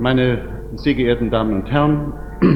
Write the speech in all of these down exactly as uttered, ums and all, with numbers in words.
meine sehr geehrten Damen und Herren,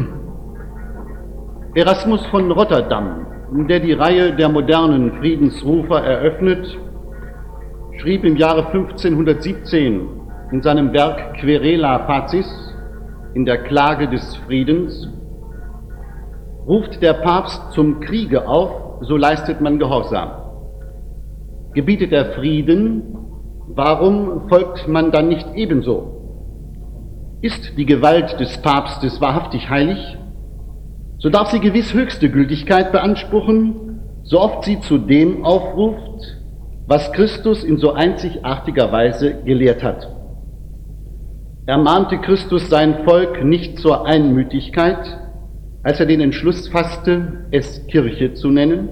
Erasmus von Rotterdam, der die Reihe der modernen Friedensrufer eröffnet, schrieb im Jahre fünfzehnhundertsiebzehn in seinem Werk Querela Pacis, in der Klage des Friedens: Ruft der Papst zum Kriege auf, so leistet man Gehorsam. Gebietet er Frieden, warum folgt man dann nicht ebenso? Ist die Gewalt des Papstes wahrhaftig heilig, so darf sie gewiss höchste Gültigkeit beanspruchen, so oft sie zu dem aufruft, was Christus in so einzigartiger Weise gelehrt hat. Ermahnte Christus sein Volk nicht zur Einmütigkeit, als er den Entschluss fasste, es Kirche zu nennen?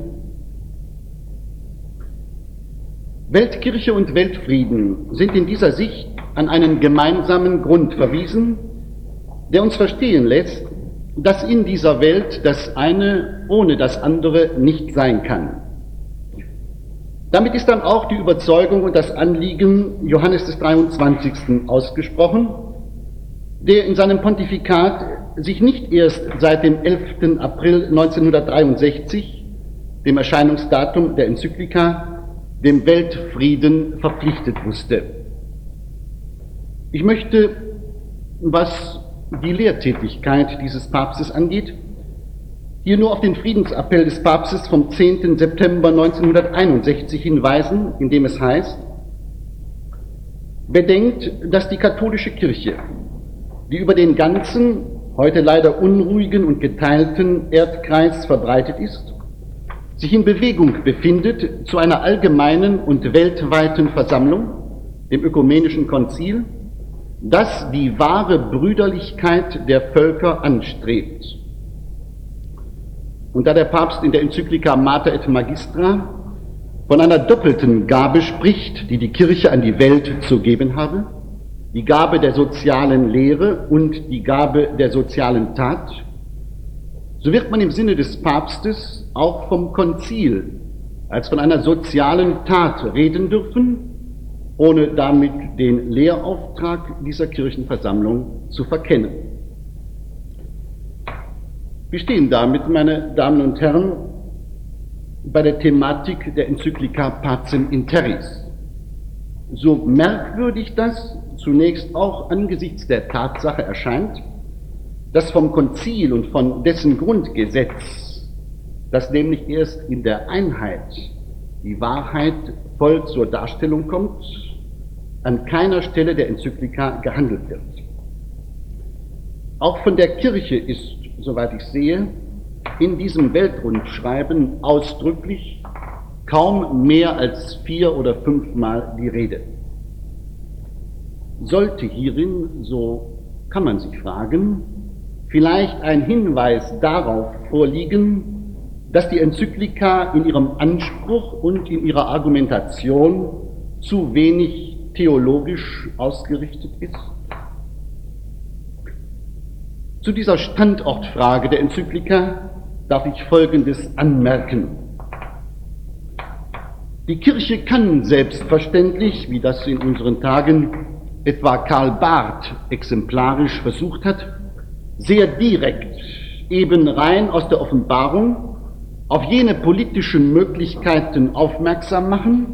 Weltkirche und Weltfrieden sind in dieser Sicht an einen gemeinsamen Grund verwiesen, der uns verstehen lässt, dass in dieser Welt das eine ohne das andere nicht sein kann. Damit ist dann auch die Überzeugung und das Anliegen Johannes des dreiundzwanzigsten ausgesprochen, der in seinem Pontifikat sich nicht erst seit dem elften April neunzehnhundertdreiundsechzig, dem Erscheinungsdatum der Enzyklika, dem Weltfrieden verpflichtet wusste. Ich möchte, was die Lehrtätigkeit dieses Papstes angeht, hier nur auf den Friedensappell des Papstes vom zehnten September neunzehnhunderteinundsechzig hinweisen, in dem es heißt: Bedenkt, dass die katholische Kirche, die über den ganzen, heute leider unruhigen und geteilten Erdkreis verbreitet ist, sich in Bewegung befindet zu einer allgemeinen und weltweiten Versammlung, dem Ökumenischen Konzil, das die wahre Brüderlichkeit der Völker anstrebt. Und da der Papst in der Enzyklika Mater et Magistra von einer doppelten Gabe spricht, die die Kirche an die Welt zu geben habe, die Gabe der sozialen Lehre und die Gabe der sozialen Tat, so wird man im Sinne des Papstes auch vom Konzil als von einer sozialen Tat reden dürfen, ohne damit den Lehrauftrag dieser Kirchenversammlung zu verkennen. Wir stehen damit, meine Damen und Herren, bei der Thematik der Enzyklika Pacem in Terris. So merkwürdig das zunächst auch angesichts der Tatsache erscheint, dass vom Konzil und von dessen Grundgesetz, das nämlich erst in der Einheit die Wahrheit voll zur Darstellung kommt, an keiner Stelle der Enzyklika gehandelt wird. Auch von der Kirche ist, soweit ich sehe, in diesem Weltrundschreiben ausdrücklich kaum mehr als vier oder fünfmal die Rede. Sollte hierin, so kann man sich fragen, vielleicht ein Hinweis darauf vorliegen, dass die Enzyklika in ihrem Anspruch und in ihrer Argumentation zu wenig theologisch ausgerichtet ist? Zu dieser Standortfrage der Enzyklika darf ich Folgendes anmerken. Die Kirche kann selbstverständlich, wie das in unseren Tagen etwa Karl Barth exemplarisch versucht hat, sehr direkt, eben rein aus der Offenbarung, auf jene politischen Möglichkeiten aufmerksam machen,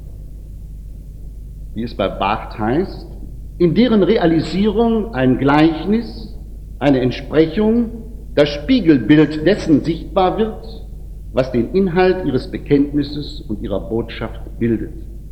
wie es bei Barth heißt, in deren Realisierung ein Gleichnis, eine Entsprechung, das Spiegelbild dessen sichtbar wird, was den Inhalt ihres Bekenntnisses und ihrer Botschaft bildet.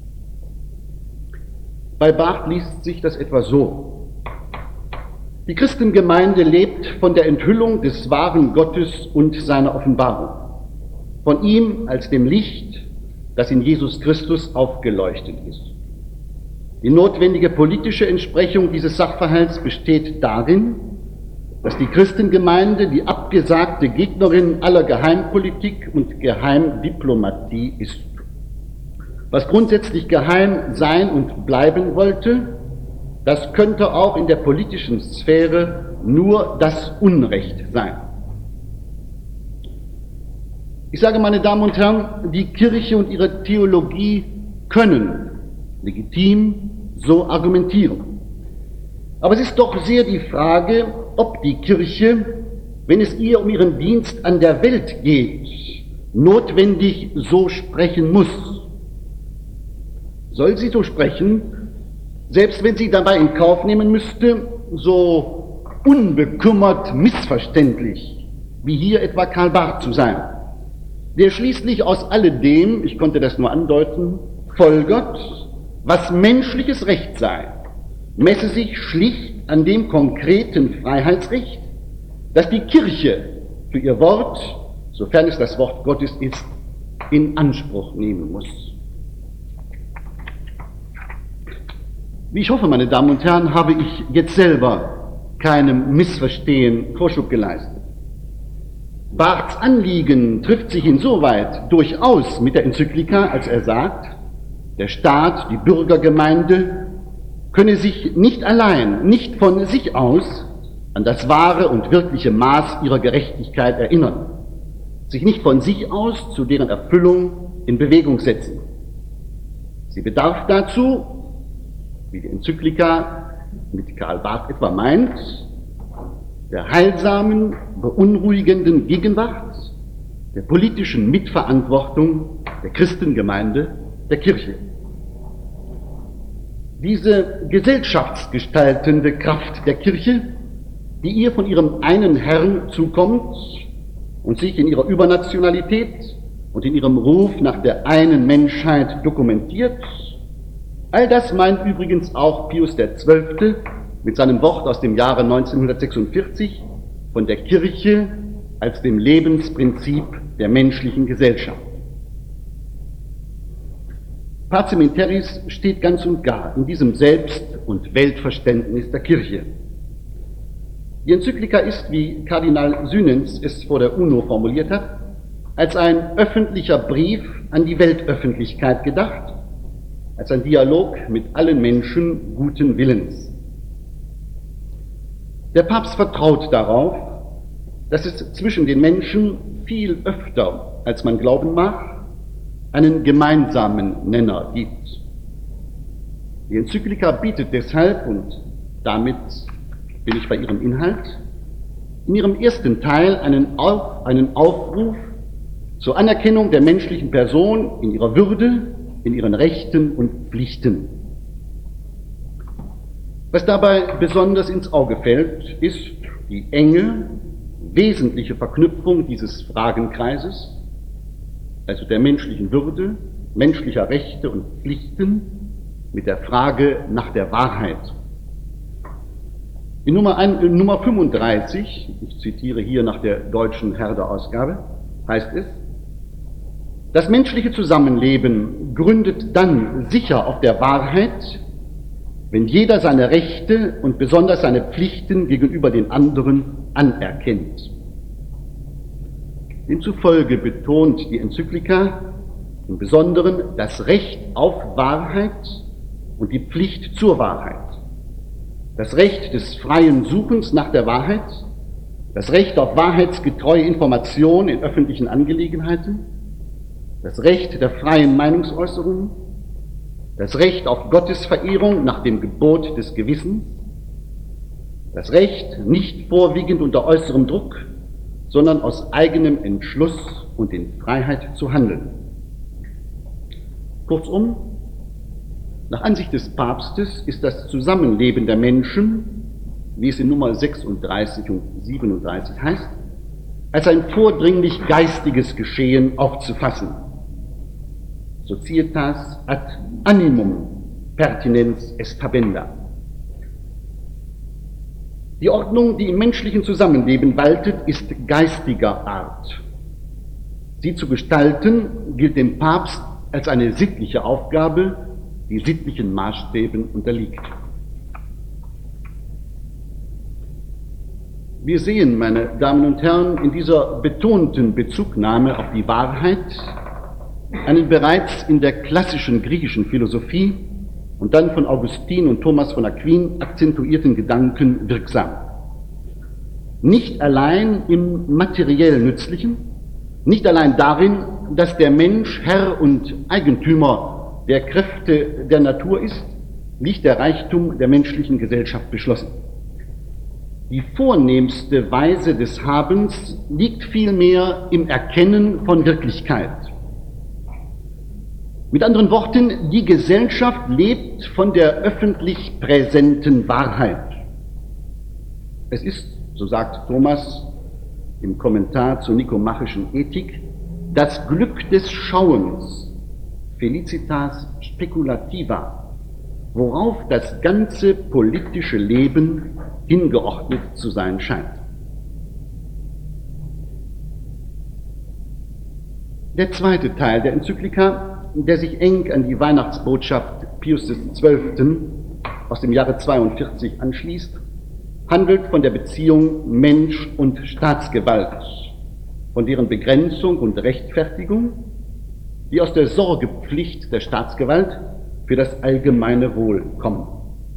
Bei Barth liest sich das etwa so: Die Christengemeinde lebt von der Enthüllung des wahren Gottes und seiner Offenbarung, von ihm als dem Licht, das in Jesus Christus aufgeleuchtet ist. Die notwendige politische Entsprechung dieses Sachverhalts besteht darin, dass die Christengemeinde die abgesagte Gegnerin aller Geheimpolitik und Geheimdiplomatie ist. Was grundsätzlich geheim sein und bleiben wollte, das könnte auch in der politischen Sphäre nur das Unrecht sein. Ich sage, meine Damen und Herren, die Kirche und ihre Theologie können legitim so argumentieren. Aber es ist doch sehr die Frage, ob die Kirche, wenn es ihr um ihren Dienst an der Welt geht, notwendig so sprechen muss. Soll sie so sprechen, selbst wenn sie dabei in Kauf nehmen müsste, so unbekümmert missverständlich, wie hier etwa Karl Barth zu sein, der schließlich aus alledem, ich konnte das nur andeuten, folgert, was menschliches Recht sei, messe sich schlicht an dem konkreten Freiheitsrecht, das die Kirche für ihr Wort, sofern es das Wort Gottes ist, in Anspruch nehmen muss. Wie ich hoffe, meine Damen und Herren, habe ich jetzt selber keinem Missverstehen Vorschub geleistet. Barths Anliegen trifft sich insoweit durchaus mit der Enzyklika, als er sagt, der Staat, die Bürgergemeinde, könne sich nicht allein, nicht von sich aus an das wahre und wirkliche Maß ihrer Gerechtigkeit erinnern, sich nicht von sich aus zu deren Erfüllung in Bewegung setzen. Sie bedarf dazu, wie die Enzyklika mit Karl Barth etwa meint, der heilsamen, beunruhigenden Gegenwart, der politischen Mitverantwortung der Christengemeinde, der Kirche. Diese gesellschaftsgestaltende Kraft der Kirche, die ihr von ihrem einen Herrn zukommt und sich in ihrer Übernationalität und in ihrem Ruf nach der einen Menschheit dokumentiert, all das meint übrigens auch Pius der Zwölfte mit seinem Wort aus dem Jahre neunzehnhundertsechsundvierzig von der Kirche als dem Lebensprinzip der menschlichen Gesellschaft. Pacem in terris steht ganz und gar in diesem Selbst- und Weltverständnis der Kirche. Die Enzyklika ist, wie Kardinal Synens es vor der UNO formuliert hat, als ein öffentlicher Brief an die Weltöffentlichkeit gedacht, als ein Dialog mit allen Menschen guten Willens. Der Papst vertraut darauf, dass es zwischen den Menschen viel öfter, als man glauben mag, einen gemeinsamen Nenner gibt. Die Enzyklika bietet deshalb, und damit bin ich bei ihrem Inhalt, in ihrem ersten Teil einen, Auf, einen Aufruf zur Anerkennung der menschlichen Person in ihrer Würde, in ihren Rechten und Pflichten. Was dabei besonders ins Auge fällt, ist die enge, wesentliche Verknüpfung dieses Fragenkreises, also der menschlichen Würde, menschlicher Rechte und Pflichten, mit der Frage nach der Wahrheit. In Nummer, ein, in Nummer fünfunddreißig, ich zitiere hier nach der deutschen Herder-Ausgabe, heißt es, das menschliche Zusammenleben gründet dann sicher auf der Wahrheit, wenn jeder seine Rechte und besonders seine Pflichten gegenüber den anderen anerkennt. Demzufolge betont die Enzyklika im Besonderen das Recht auf Wahrheit und die Pflicht zur Wahrheit, das Recht des freien Suchens nach der Wahrheit, das Recht auf wahrheitsgetreue Information in öffentlichen Angelegenheiten, das Recht der freien Meinungsäußerung, das Recht auf Gottesverehrung nach dem Gebot des Gewissens, das Recht, nicht vorwiegend unter äußerem Druck, sondern aus eigenem Entschluss und in Freiheit zu handeln. Kurzum, nach Ansicht des Papstes ist das Zusammenleben der Menschen, wie es in Nummer sechsunddreißig und siebenunddreißig heißt, als ein vordringlich geistiges Geschehen aufzufassen. Societas ad animum pertinens est habenda. Die Ordnung, die im menschlichen Zusammenleben waltet, ist geistiger Art. Sie zu gestalten, gilt dem Papst als eine sittliche Aufgabe, die sittlichen Maßstäben unterliegt. Wir sehen, meine Damen und Herren, in dieser betonten Bezugnahme auf die Wahrheit einen bereits in der klassischen griechischen Philosophie und dann von Augustin und Thomas von Aquin akzentuierten Gedanken wirksam. Nicht allein im materiell Nützlichen, nicht allein darin, dass der Mensch Herr und Eigentümer der Kräfte der Natur ist, liegt der Reichtum der menschlichen Gesellschaft beschlossen. Die vornehmste Weise des Habens liegt vielmehr im Erkennen von Wirklichkeit. Mit anderen Worten, die Gesellschaft lebt von der öffentlich präsenten Wahrheit. Es ist, so sagt Thomas im Kommentar zur nikomachischen Ethik, das Glück des Schauens, felicitas speculativa, worauf das ganze politische Leben hingeordnet zu sein scheint. Der zweite Teil der Enzyklika, der sich eng an die Weihnachtsbotschaft Pius des Zwölften aus dem Jahre zweiundvierzig anschließt, handelt von der Beziehung Mensch und Staatsgewalt, von deren Begrenzung und Rechtfertigung, die aus der Sorgepflicht der Staatsgewalt für das allgemeine Wohl kommen.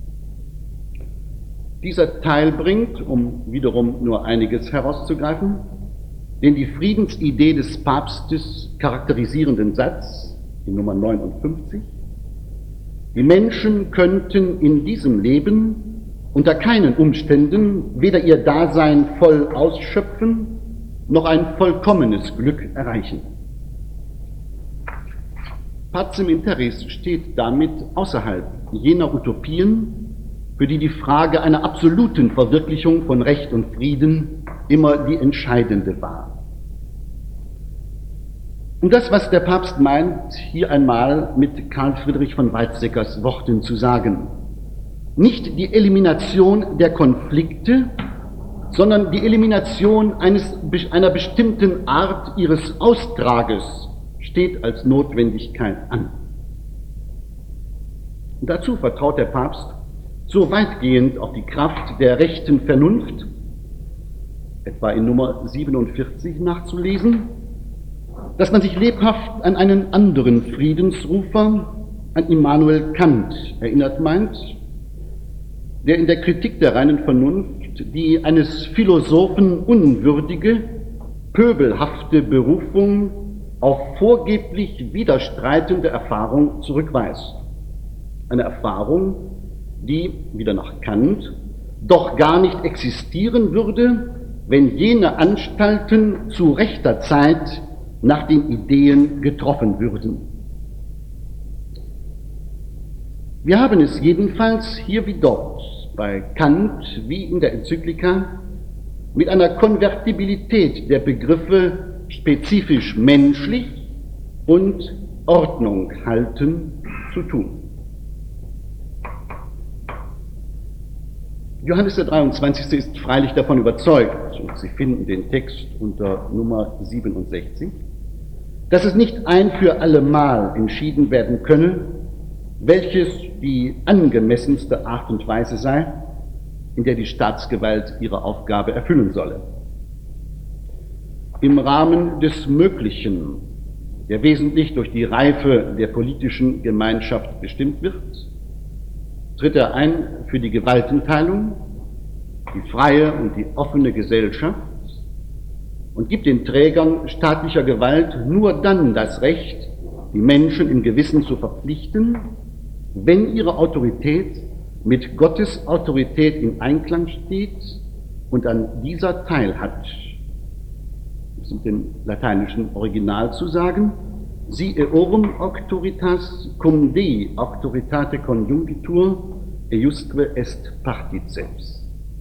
Dieser Teil bringt, um wiederum nur einiges herauszugreifen, den die Friedensidee des Papstes charakterisierenden Satz in Nummer neunundfünfzig: Die Menschen könnten in diesem Leben unter keinen Umständen weder ihr Dasein voll ausschöpfen, noch ein vollkommenes Glück erreichen. Pacem in terris steht damit außerhalb jener Utopien, für die die Frage einer absoluten Verwirklichung von Recht und Frieden immer die entscheidende war. Und das, was der Papst meint, hier einmal mit Karl Friedrich von Weizsäckers Worten zu sagen: Nicht die Elimination der Konflikte, sondern die Elimination eines, einer bestimmten Art ihres Austrages steht als Notwendigkeit an. Und dazu vertraut der Papst so weitgehend auf die Kraft der rechten Vernunft, etwa in Nummer siebenundvierzig nachzulesen, dass man sich lebhaft an einen anderen Friedensrufer, an Immanuel Kant, erinnert meint, der in der Kritik der reinen Vernunft die eines Philosophen unwürdige, pöbelhafte Berufung auf vorgeblich widerstreitende Erfahrung zurückweist. Eine Erfahrung, die, wieder nach Kant, doch gar nicht existieren würde, wenn jene Anstalten zu rechter Zeit nach den Ideen getroffen würden. Wir haben es jedenfalls hier wie dort, bei Kant wie in der Enzyklika, mit einer Konvertibilität der Begriffe spezifisch menschlich und Ordnung halten zu tun. Johannes der dreiundzwanzigste ist freilich davon überzeugt, und Sie finden den Text unter Nummer siebenundsechzig, dass es nicht ein für allemal entschieden werden könne, welches die angemessenste Art und Weise sei, in der die Staatsgewalt ihre Aufgabe erfüllen solle. Im Rahmen des Möglichen, der wesentlich durch die Reife der politischen Gemeinschaft bestimmt wird, tritt er ein für die Gewaltenteilung, die freie und die offene Gesellschaft und gibt den Trägern staatlicher Gewalt nur dann das Recht, die Menschen im Gewissen zu verpflichten, wenn ihre Autorität mit Gottes Autorität in Einklang steht und an dieser teilhat. Das ist mit dem lateinischen Original zu sagen: Si eorum auctoritas cum Dei auctoritate conjungitur eiusque est particeps.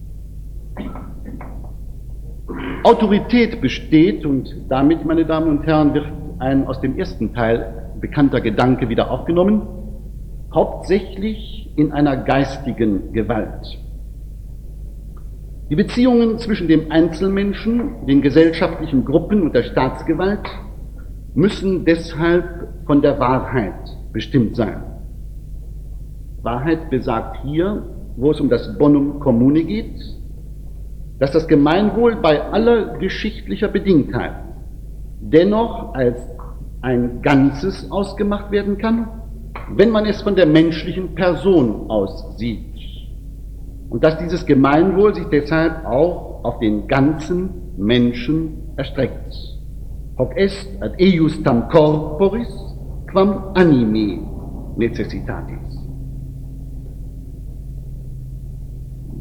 Autorität besteht, und damit, meine Damen und Herren, wird ein aus dem ersten Teil bekannter Gedanke wieder aufgenommen, hauptsächlich in einer geistigen Gewalt. Die Beziehungen zwischen dem Einzelmenschen, den gesellschaftlichen Gruppen und der Staatsgewalt müssen deshalb von der Wahrheit bestimmt sein. Wahrheit besagt hier, wo es um das Bonum Commune geht, dass das Gemeinwohl bei aller geschichtlicher Bedingtheit dennoch als ein Ganzes ausgemacht werden kann, wenn man es von der menschlichen Person aus sieht. Und dass dieses Gemeinwohl sich deshalb auch auf den ganzen Menschen erstreckt. Hoc est ad eius tam corporis quam anime necessitatis.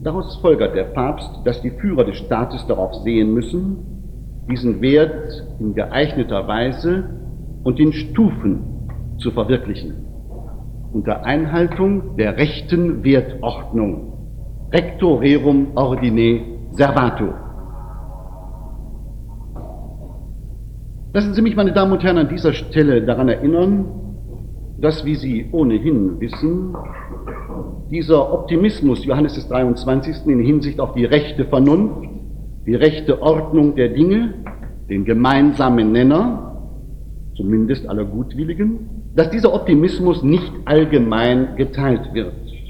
Daraus folgert der Papst, dass die Führer des Staates darauf sehen müssen, diesen Wert in geeigneter Weise und in Stufen zu verwirklichen, unter Einhaltung der rechten Wertordnung, recto rerum ordine servatur. Lassen Sie mich, meine Damen und Herren, an dieser Stelle daran erinnern, dass, wie Sie ohnehin wissen, dieser Optimismus Johannes des dreiundzwanzigsten in Hinsicht auf die rechte Vernunft, die rechte Ordnung der Dinge, den gemeinsamen Nenner, zumindest aller Gutwilligen, dass dieser Optimismus nicht allgemein geteilt wird.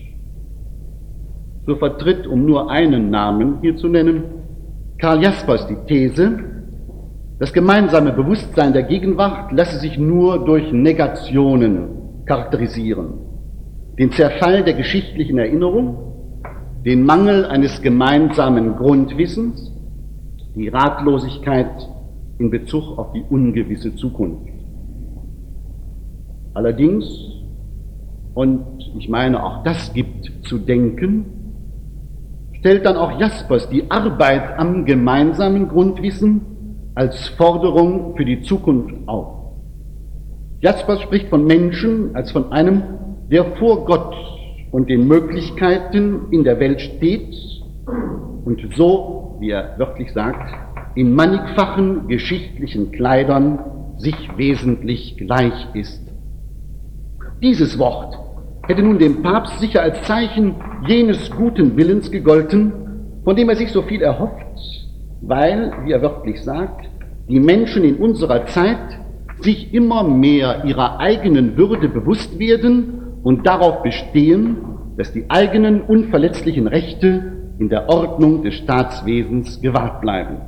So vertritt, um nur einen Namen hier zu nennen, Karl Jaspers die These, das gemeinsame Bewusstsein der Gegenwart lasse sich nur durch Negationen charakterisieren. Den Zerfall der geschichtlichen Erinnerung, den Mangel eines gemeinsamen Grundwissens, die Ratlosigkeit in Bezug auf die ungewisse Zukunft. Allerdings, und ich meine, auch das gibt zu denken, stellt dann auch Jaspers die Arbeit am gemeinsamen Grundwissen als Forderung für die Zukunft auf. Jaspers spricht von Menschen als von einem, der vor Gott und den Möglichkeiten in der Welt steht und so, wie er wörtlich sagt, in mannigfachen geschichtlichen Kleidern sich wesentlich gleich ist. Dieses Wort hätte nun dem Papst sicher als Zeichen jenes guten Willens gegolten, von dem er sich so viel erhofft, weil, wie er wörtlich sagt, die Menschen in unserer Zeit sich immer mehr ihrer eigenen Würde bewusst werden und darauf bestehen, dass die eigenen unverletzlichen Rechte in der Ordnung des Staatswesens gewahrt bleiben.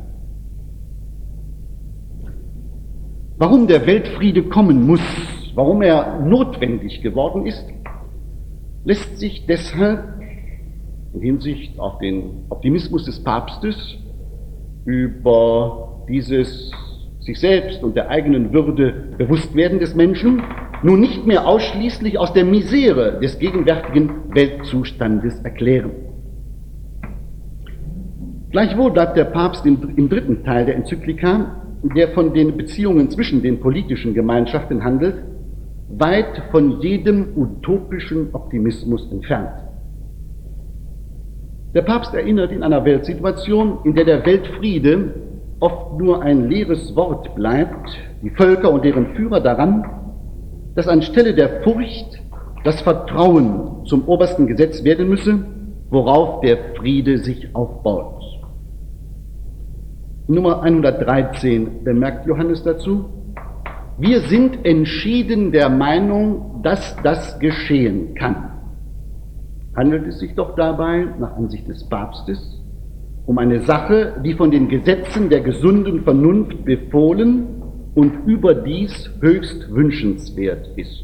Warum der Weltfriede kommen muss, warum er notwendig geworden ist, lässt sich deshalb in Hinsicht auf den Optimismus des Papstes über dieses sich selbst und der eigenen Würde Bewusstwerden des Menschen nun nicht mehr ausschließlich aus der Misere des gegenwärtigen Weltzustandes erklären. Gleichwohl bleibt der Papst im, im dritten Teil der Enzyklika, der von den Beziehungen zwischen den politischen Gemeinschaften handelt, weit von jedem utopischen Optimismus entfernt. Der Papst erinnert in einer Weltsituation, in der der Weltfriede oft nur ein leeres Wort bleibt, die Völker und deren Führer daran, dass anstelle der Furcht das Vertrauen zum obersten Gesetz werden müsse, worauf der Friede sich aufbaut. Nummer hundertdreizehn bemerkt Johannes dazu: Wir sind entschieden der Meinung, dass das geschehen kann. Handelt es sich doch dabei, nach Ansicht des Papstes, um eine Sache, die von den Gesetzen der gesunden Vernunft befohlen und überdies höchst wünschenswert ist.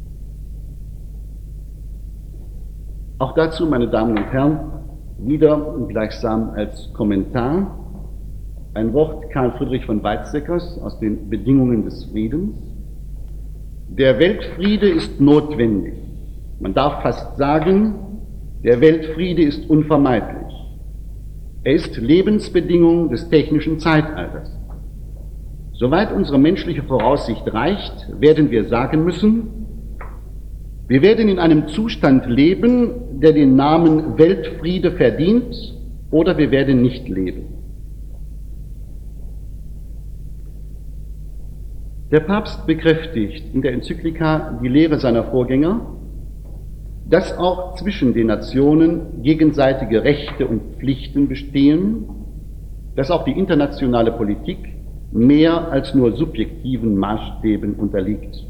Auch dazu, meine Damen und Herren, wieder gleichsam als Kommentar ein Wort Karl Friedrich von Weizsäckers aus den Bedingungen des Friedens. Der Weltfriede ist notwendig. Man darf fast sagen, der Weltfriede ist unvermeidlich. Er ist Lebensbedingung des technischen Zeitalters. Soweit unsere menschliche Voraussicht reicht, werden wir sagen müssen, wir werden in einem Zustand leben, der den Namen Weltfriede verdient, oder wir werden nicht leben. Der Papst bekräftigt in der Enzyklika die Lehre seiner Vorgänger, dass auch zwischen den Nationen gegenseitige Rechte und Pflichten bestehen, dass auch die internationale Politik mehr als nur subjektiven Maßstäben unterliegt.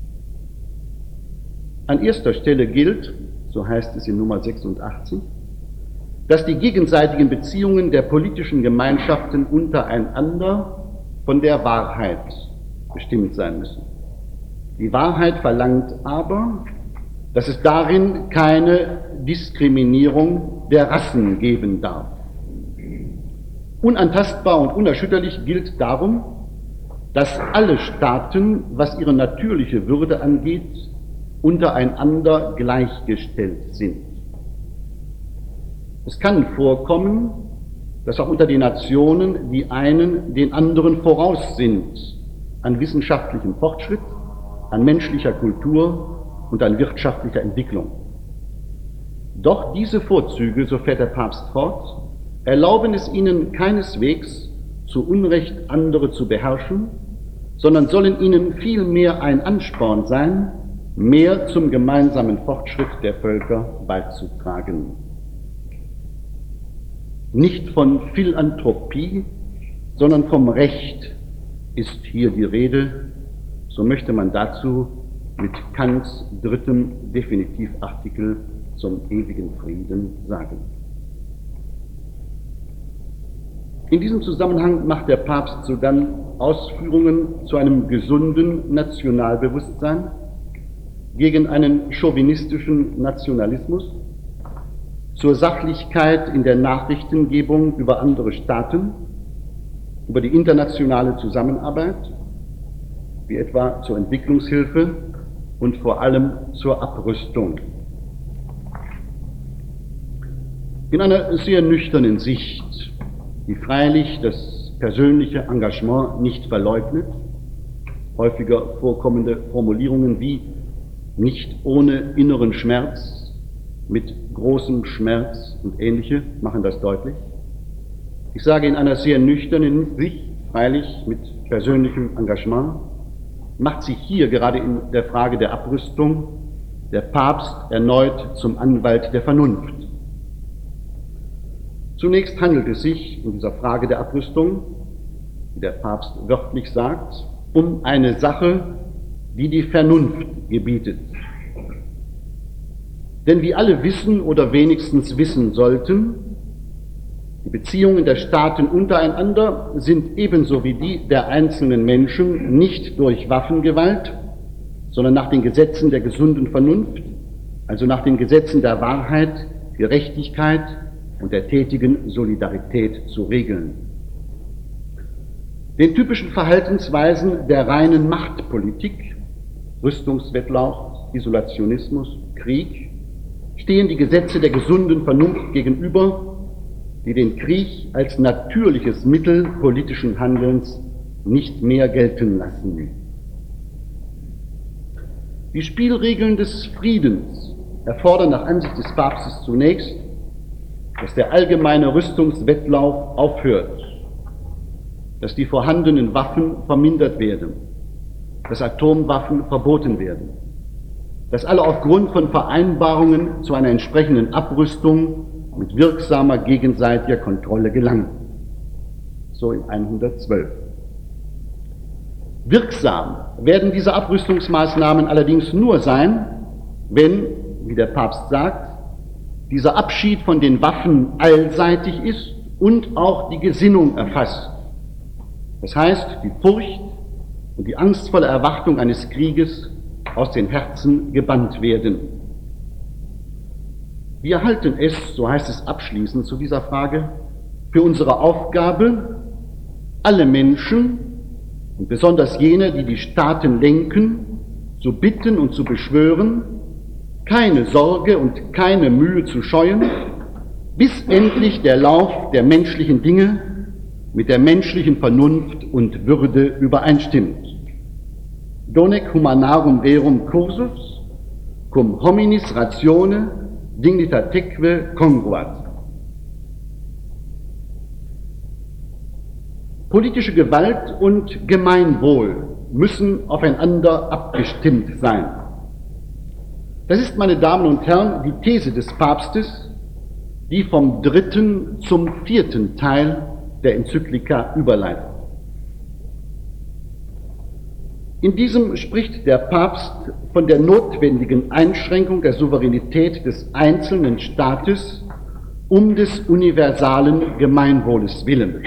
An erster Stelle gilt, so heißt es in Nummer sechsundachtzig, dass die gegenseitigen Beziehungen der politischen Gemeinschaften untereinander von der Wahrheit bestimmt sein müssen. Die Wahrheit verlangt aber, dass es darin keine Diskriminierung der Rassen geben darf. Unantastbar und unerschütterlich gilt darum, dass alle Staaten, was ihre natürliche Würde angeht, untereinander gleichgestellt sind. Es kann vorkommen, dass auch unter den Nationen die einen den anderen voraus sind an wissenschaftlichem Fortschritt, an menschlicher Kultur und an wirtschaftlicher Entwicklung. Doch diese Vorzüge, so fährt der Papst fort, erlauben es ihnen keineswegs, zu Unrecht andere zu beherrschen, sondern sollen ihnen vielmehr ein Ansporn sein, mehr zum gemeinsamen Fortschritt der Völker beizutragen. Nicht von Philanthropie, sondern vom Recht ist hier die Rede, so möchte man dazu mit Kants drittem Definitivartikel zum ewigen Frieden sagen. In diesem Zusammenhang macht der Papst sodann Ausführungen zu einem gesunden Nationalbewusstsein gegen einen chauvinistischen Nationalismus, zur Sachlichkeit in der Nachrichtengebung über andere Staaten, über die internationale Zusammenarbeit, wie etwa zur Entwicklungshilfe und vor allem zur Abrüstung. In einer sehr nüchternen Sicht, die freilich das persönliche Engagement nicht verleugnet, häufiger vorkommende Formulierungen wie nicht ohne inneren Schmerz, mit großem Schmerz und ähnliche machen das deutlich. Ich sage in einer sehr nüchternen Sicht, freilich mit persönlichem Engagement, macht sich hier gerade in der Frage der Abrüstung der Papst erneut zum Anwalt der Vernunft. Zunächst handelt es sich in dieser Frage der Abrüstung, wie der Papst wörtlich sagt, um eine Sache, die die Vernunft gebietet. Denn wie alle wissen oder wenigstens wissen sollten, die Beziehungen der Staaten untereinander sind ebenso wie die der einzelnen Menschen nicht durch Waffengewalt, sondern nach den Gesetzen der gesunden Vernunft, also nach den Gesetzen der Wahrheit, Gerechtigkeit und der tätigen Solidarität zu regeln. Den typischen Verhaltensweisen der reinen Machtpolitik, Rüstungswettlauf, Isolationismus, Krieg, stehen die Gesetze der gesunden Vernunft gegenüber, die den Krieg als natürliches Mittel politischen Handelns nicht mehr gelten lassen. Die Spielregeln des Friedens erfordern nach Ansicht des Papstes zunächst, dass der allgemeine Rüstungswettlauf aufhört, dass die vorhandenen Waffen vermindert werden, dass Atomwaffen verboten werden, dass alle aufgrund von Vereinbarungen zu einer entsprechenden Abrüstung mit wirksamer gegenseitiger Kontrolle gelangen. So in hundertzwölf. Wirksam werden diese Abrüstungsmaßnahmen allerdings nur sein, wenn, wie der Papst sagt, dieser Abschied von den Waffen allseitig ist und auch die Gesinnung erfasst. Das heißt, die Furcht und die angstvolle Erwartung eines Krieges aus den Herzen gebannt werden. Wir halten es, so heißt es abschließend zu dieser Frage, für unsere Aufgabe, alle Menschen und besonders jene, die die Staaten lenken, zu bitten und zu beschwören, keine Sorge und keine Mühe zu scheuen, bis endlich der Lauf der menschlichen Dinge mit der menschlichen Vernunft und Würde übereinstimmt. Donec humanarum verum cursus, cum hominis ratione dignitateque congruat. Politische Gewalt und Gemeinwohl müssen aufeinander abgestimmt sein. Das ist, meine Damen und Herren, die These des Papstes, die vom dritten zum vierten Teil der Enzyklika überleitet. In diesem spricht der Papst von der notwendigen Einschränkung der Souveränität des einzelnen Staates um des universalen Gemeinwohles willen,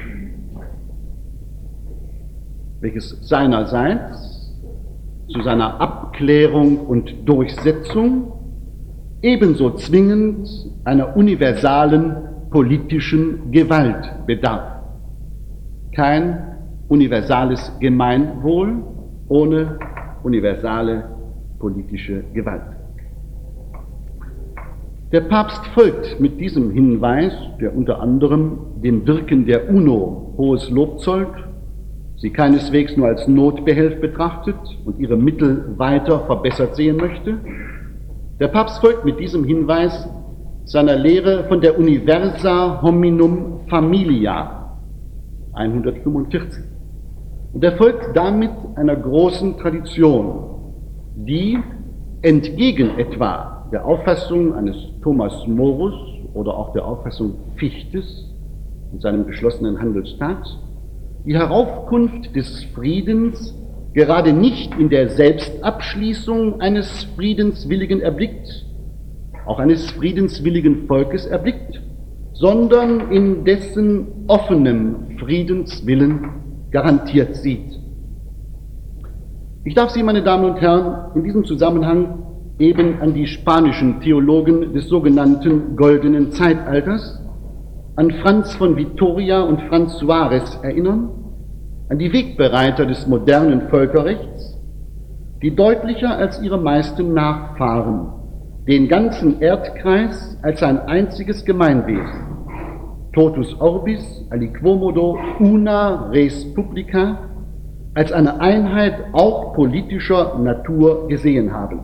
welches seinerseits zu seiner Abklärung und Durchsetzung ebenso zwingend einer universalen politischen Gewalt bedarf. Kein universales Gemeinwohl ohne universale politische Gewalt. Der Papst folgt mit diesem Hinweis, der unter anderem dem Wirken der UNO hohes Lob zollt, sie keineswegs nur als Notbehelf betrachtet und ihre Mittel weiter verbessert sehen möchte. Der Papst folgt mit diesem Hinweis seiner Lehre von der Universa Hominum Familia hundertfünfundvierzig. Und er folgt damit einer großen Tradition, die entgegen etwa der Auffassung eines Thomas Morus oder auch der Auffassung Fichtes in seinem geschlossenen Handelsstaat die Heraufkunft des Friedens gerade nicht in der Selbstabschließung eines Friedenswilligen erblickt, auch eines friedenswilligen Volkes erblickt, sondern in dessen offenem Friedenswillen garantiert sieht. Ich darf Sie, meine Damen und Herren, in diesem Zusammenhang eben an die spanischen Theologen des sogenannten Goldenen Zeitalters, an Franz von Vitoria und Franz Suarez erinnern, an die Wegbereiter des modernen Völkerrechts, die deutlicher als ihre meisten Nachfahren den ganzen Erdkreis als ein einziges Gemeinwesen, totus orbis aliquomodo una res publica, als eine Einheit auch politischer Natur gesehen haben.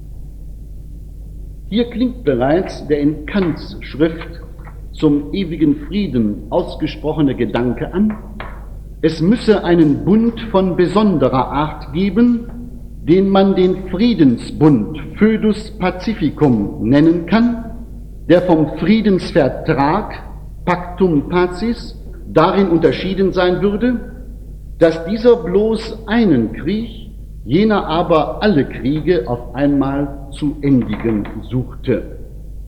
Hier klingt bereits der in Kants Schrift zum ewigen Frieden ausgesprochene Gedanke an, es müsse einen Bund von besonderer Art geben, den man den Friedensbund Foedus Pacificum nennen kann, der vom Friedensvertrag Pactum Pacis darin unterschieden sein würde, dass dieser bloß einen Krieg, jener aber alle Kriege auf einmal zu endigen suchte.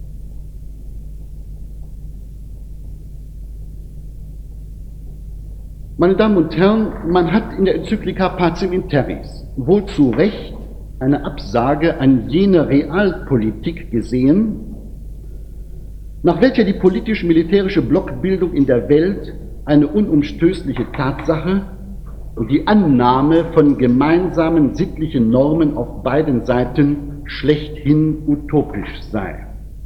Meine Damen und Herren, man hat in der Enzyklika Pacem in Terris wohl zu Recht eine Absage an jene Realpolitik gesehen, nach welcher die politisch-militärische Blockbildung in der Welt eine unumstößliche Tatsache und die Annahme von gemeinsamen sittlichen Normen auf beiden Seiten schlechthin utopisch sei.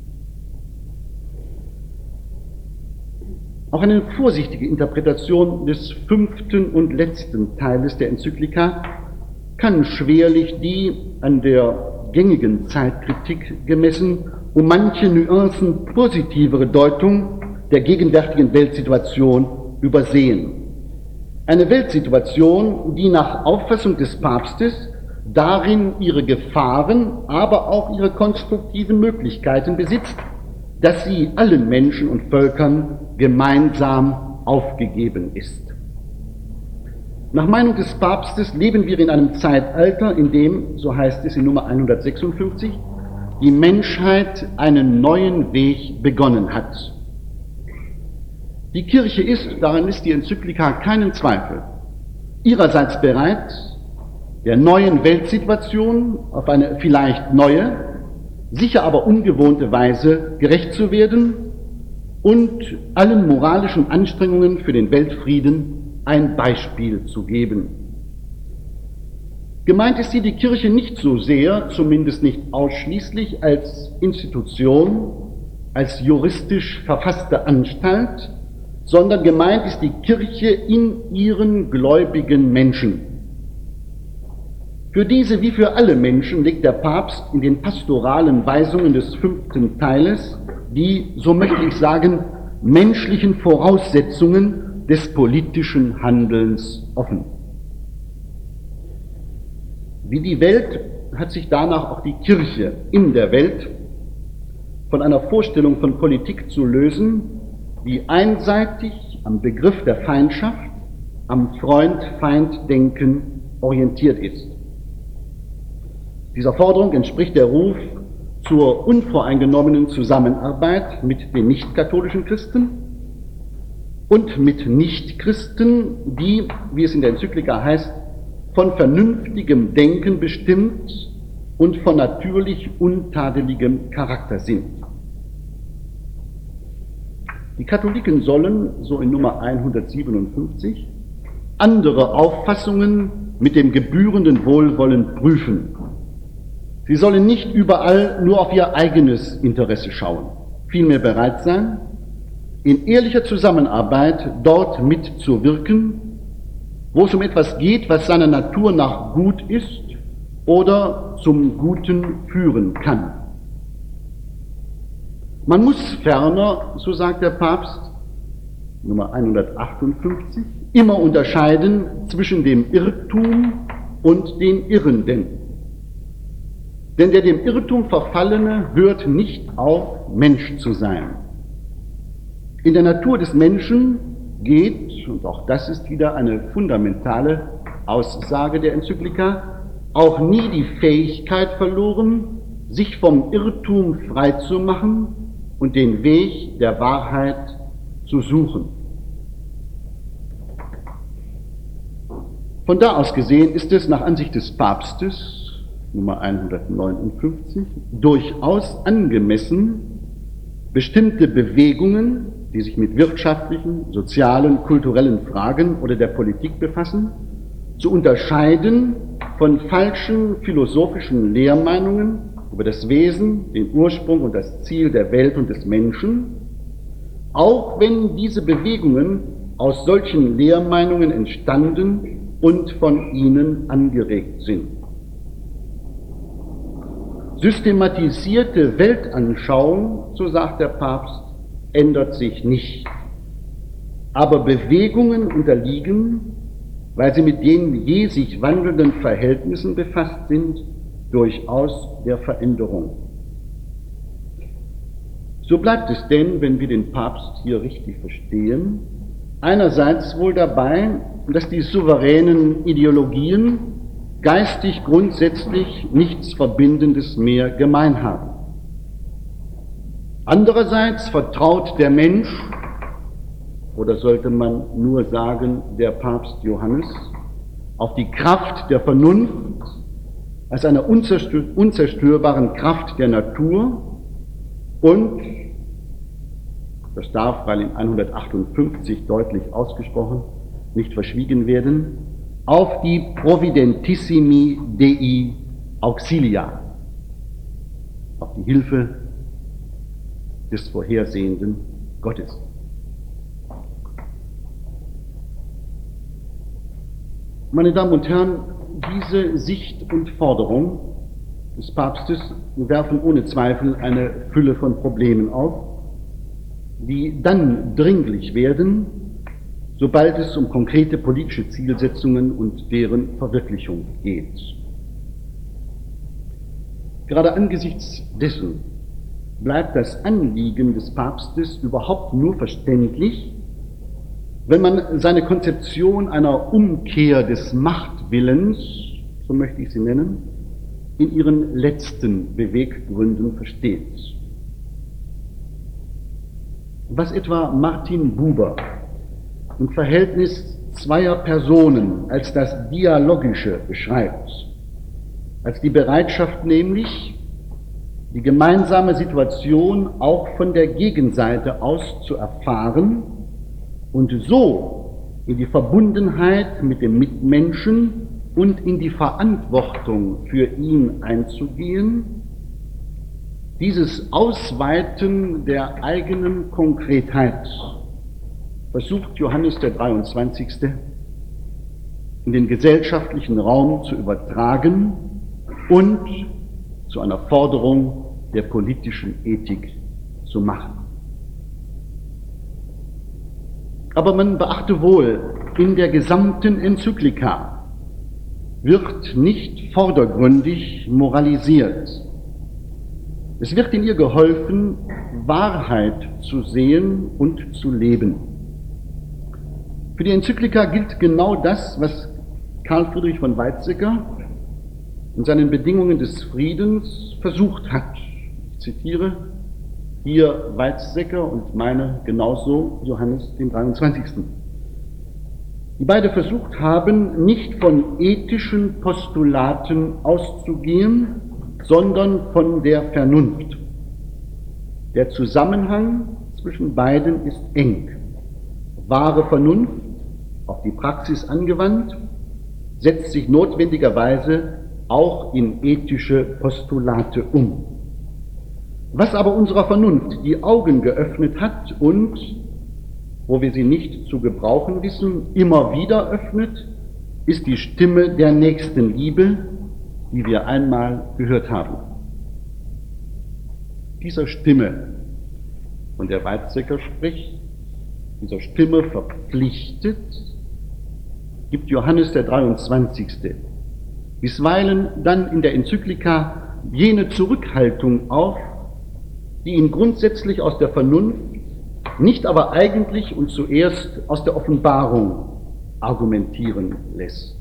Auch eine vorsichtige Interpretation des fünften und letzten Teiles der Enzyklika kann schwerlich die an der gängigen Zeitkritik gemessen um manche Nuancen positivere Deutung der gegenwärtigen Weltsituation übersehen. Eine Weltsituation, die nach Auffassung des Papstes darin ihre Gefahren, aber auch ihre konstruktiven Möglichkeiten besitzt, dass sie allen Menschen und Völkern gemeinsam aufgegeben ist. Nach Meinung des Papstes leben wir in einem Zeitalter, in dem, so heißt es in Nummer hundertsechsundfünfzig, die Menschheit einen neuen Weg begonnen hat. Die Kirche ist, daran ist die Enzyklika keinen Zweifel, ihrerseits bereit, der neuen Weltsituation auf eine vielleicht neue, sicher aber ungewohnte Weise gerecht zu werden und allen moralischen Anstrengungen für den Weltfrieden ein Beispiel zu geben. Gemeint ist hier die Kirche nicht so sehr, zumindest nicht ausschließlich, als Institution, als juristisch verfasste Anstalt, sondern gemeint ist die Kirche in ihren gläubigen Menschen. Für diese wie für alle Menschen legt der Papst in den pastoralen Weisungen des fünften Teiles die, so möchte ich sagen, menschlichen Voraussetzungen des politischen Handelns offen. Wie die Welt hat sich danach auch die Kirche in der Welt von einer Vorstellung von Politik zu lösen, die einseitig am Begriff der Feindschaft, am Freund-Feind-Denken orientiert ist. Dieser Forderung entspricht der Ruf zur unvoreingenommenen Zusammenarbeit mit den nicht-katholischen Christen und mit Nichtchristen, die, wie es in der Enzyklika heißt, von vernünftigem Denken bestimmt und von natürlich untadeligem Charakter sind. Die Katholiken sollen, so in Nummer hundertsiebenundfünfzig, andere Auffassungen mit dem gebührenden Wohlwollen prüfen. Sie sollen nicht überall nur auf ihr eigenes Interesse schauen, vielmehr bereit sein, in ehrlicher Zusammenarbeit dort mitzuwirken, wo es um etwas geht, was seiner Natur nach gut ist oder zum Guten führen kann. Man muss ferner, so sagt der Papst, Nummer hundertachtundfünfzig, immer unterscheiden zwischen dem Irrtum und den Irrenden. Denn der dem Irrtum Verfallene hört nicht auf, Mensch zu sein. In der Natur des Menschen geht, und auch das ist wieder eine fundamentale Aussage der Enzyklika, auch nie die Fähigkeit verloren, sich vom Irrtum frei zu machen und den Weg der Wahrheit zu suchen. Von da aus gesehen ist es nach Ansicht des Papstes, Nummer hundertneunundfünfzig, durchaus angemessen, bestimmte Bewegungen, die sich mit wirtschaftlichen, sozialen, kulturellen Fragen oder der Politik befassen, zu unterscheiden von falschen philosophischen Lehrmeinungen über das Wesen, den Ursprung und das Ziel der Welt und des Menschen, auch wenn diese Bewegungen aus solchen Lehrmeinungen entstanden und von ihnen angeregt sind. Systematisierte Weltanschauung, so sagt der Papst, ändert sich nicht. Aber Bewegungen unterliegen, weil sie mit den je sich wandelnden Verhältnissen befasst sind, durchaus der Veränderung. So bleibt es denn, wenn wir den Papst hier richtig verstehen, einerseits wohl dabei, dass die souveränen Ideologien geistig grundsätzlich nichts Verbindendes mehr gemein haben. Andererseits vertraut der Mensch, oder sollte man nur sagen, der Papst Johannes, auf die Kraft der Vernunft als einer unzerstör- unzerstörbaren Kraft der Natur und, das darf, weil in hundertachtundfünfzig deutlich ausgesprochen, nicht verschwiegen werden, auf die Providentissimi Dei Auxilia, auf die Hilfe des vorhersehenden Gottes. Meine Damen und Herren, diese Sicht und Forderung des Papstes werfen ohne Zweifel eine Fülle von Problemen auf, die dann dringlich werden, sobald es um konkrete politische Zielsetzungen und deren Verwirklichung geht. Gerade angesichts dessen bleibt das Anliegen des Papstes überhaupt nur verständlich, wenn man seine Konzeption einer Umkehr des Machtwillens, so möchte ich sie nennen, in ihren letzten Beweggründen versteht. Was etwa Martin Buber im Verhältnis zweier Personen als das Dialogische beschreibt, als die Bereitschaft nämlich, die gemeinsame Situation auch von der Gegenseite aus zu erfahren und so in die Verbundenheit mit dem Mitmenschen und in die Verantwortung für ihn einzugehen, dieses Ausweiten der eigenen Konkretheit versucht Johannes der dreiundzwanzigste in den gesellschaftlichen Raum zu übertragen und zu einer Forderung der politischen Ethik zu machen. Aber man beachte wohl, in der gesamten Enzyklika wird nicht vordergründig moralisiert. Es wird in ihr geholfen, Wahrheit zu sehen und zu leben. Für die Enzyklika gilt genau das, was Karl Friedrich von Weizsäcker in seinen Bedingungen des Friedens versucht hat. Ich zitiere hier Weizsäcker und meine genauso Johannes den dreiundzwanzigsten Die beide versucht haben, nicht von ethischen Postulaten auszugehen, sondern von der Vernunft. Der Zusammenhang zwischen beiden ist eng. Wahre Vernunft, auf die Praxis angewandt, setzt sich notwendigerweise auch in ethische Postulate um. Was aber unserer Vernunft die Augen geöffnet hat und, wo wir sie nicht zu gebrauchen wissen, immer wieder öffnet, ist die Stimme der Nächstenliebe, die wir einmal gehört haben. Dieser Stimme, von der Weizsäcker spricht, dieser Stimme verpflichtet, gibt Johannes der dreiundzwanzigste bisweilen dann in der Enzyklika jene Zurückhaltung auf, die ihn grundsätzlich aus der Vernunft, nicht aber eigentlich und zuerst aus der Offenbarung argumentieren lässt.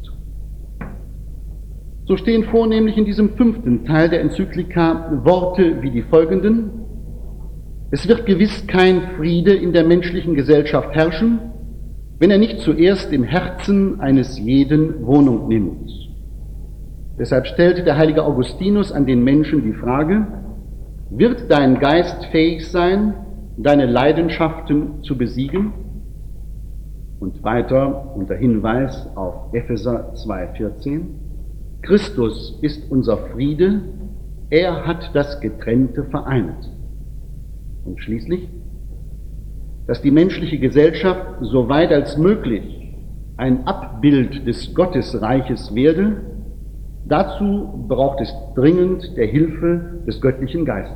So stehen vornehmlich in diesem fünften Teil der Enzyklika Worte wie die folgenden: Es wird gewiss kein Friede in der menschlichen Gesellschaft herrschen, wenn er nicht zuerst im Herzen eines jeden Wohnung nimmt. Deshalb stellt der heilige Augustinus an den Menschen die Frage: Wird dein Geist fähig sein, deine Leidenschaften zu besiegen? Und weiter unter Hinweis auf Epheser zwei vierzehn: Christus ist unser Friede, er hat das Getrennte vereint. Und schließlich, dass die menschliche Gesellschaft so weit als möglich ein Abbild des Gottesreiches werde, dazu braucht es dringend der Hilfe des göttlichen Geistes.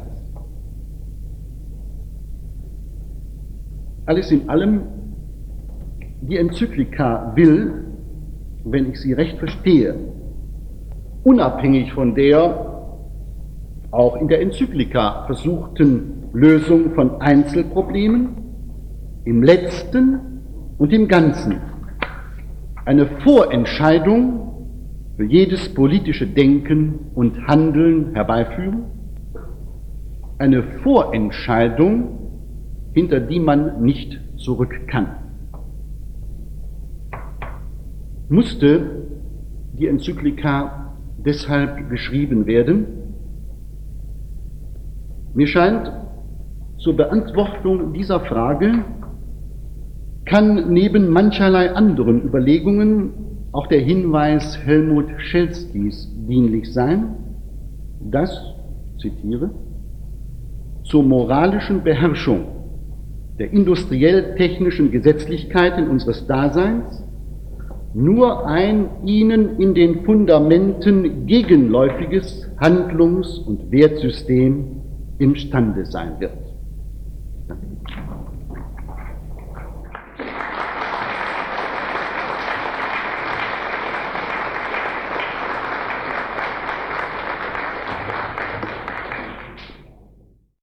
Alles in allem, die Enzyklika will, wenn ich sie recht verstehe, unabhängig von der auch in der Enzyklika versuchten Lösung von Einzelproblemen, im Letzten und im Ganzen eine Vorentscheidung für jedes politische Denken und Handeln herbeiführen, eine Vorentscheidung, hinter die man nicht zurück kann. Musste die Enzyklika deshalb geschrieben werden? Mir scheint, zur Beantwortung dieser Frage kann neben mancherlei anderen Überlegungen auch der Hinweis Helmut Schelskys dienlich sein, dass, zitiere, zur moralischen Beherrschung der industriell-technischen Gesetzlichkeiten unseres Daseins nur ein ihnen in den Fundamenten gegenläufiges Handlungs- und Wertsystem imstande sein wird. Danke.